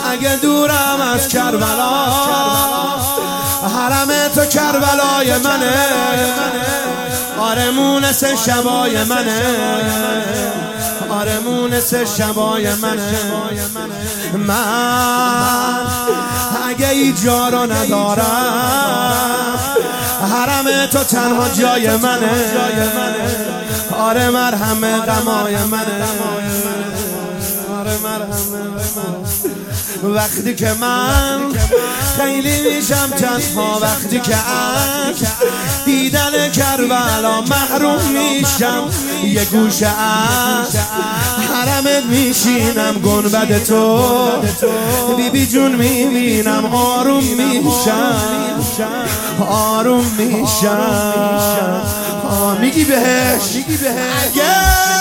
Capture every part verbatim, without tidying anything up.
اگه دورم از کربلا، حرم تو کربلای منه، آره مونس شبای منه، آره مونس شبای منه. من اگه ای جا رو ندارم، حرم تو تنها جای منه، آره مرهم غمای منه، آره مرهم. وقتی که من خیلی میشم تنها، وقتی که از دیدن کربلا محروم میشم، یه گوشه از حرمت میشینم، گنبد تو بی بی جون میبینم، آروم میشم، آروم میشم. میگی بهش اگه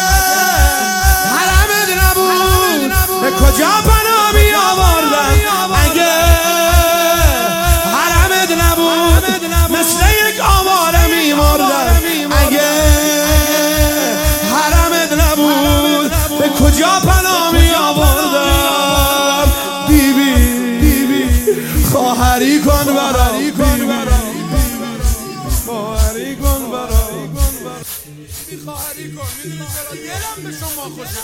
حرمت نبود به کجا پناه می آوردم، اگه حرمت نبود مثل یک آواره می مردم، اگه حرمت نبود به کجا پناه می آوردم. بیبی بیبی خواهری کن برای، خواهری کن برای، خواهری کن، میدونی چرا دلم به شما خوشه.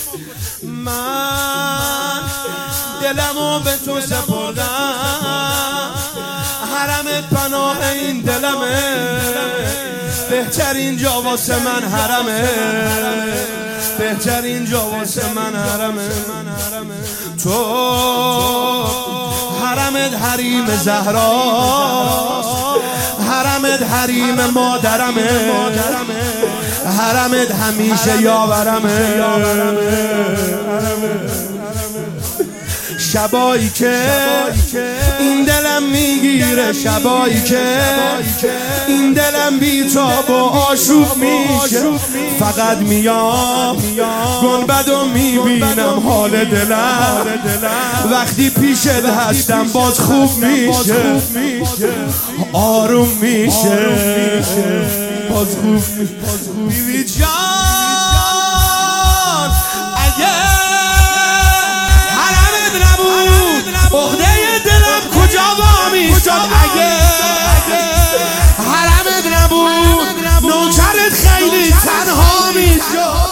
من دلمو به تو سپردم، حرمت پناه این دلمه، بهترین جا واسه من حرمه، بهترین جا واسه من حرمه. تو حرمت حریم زهراست، حرمت حریم مادرمه، حرمت همیشه یاورمه. شبایی که این دلم میگیره، شبایی که این دلم بی‌تاب و آشوب میشه، فقط میام گنبدو میبینم، حال دلم وقتی پیشت هستم باز خوب میشه، آروم میشه، باز خوب میشه. بیبی جان اگه حرمت نبود عقده دلم کجا وا میشد، اگه حرمت نبود نوکرت خیلی تنها میشد.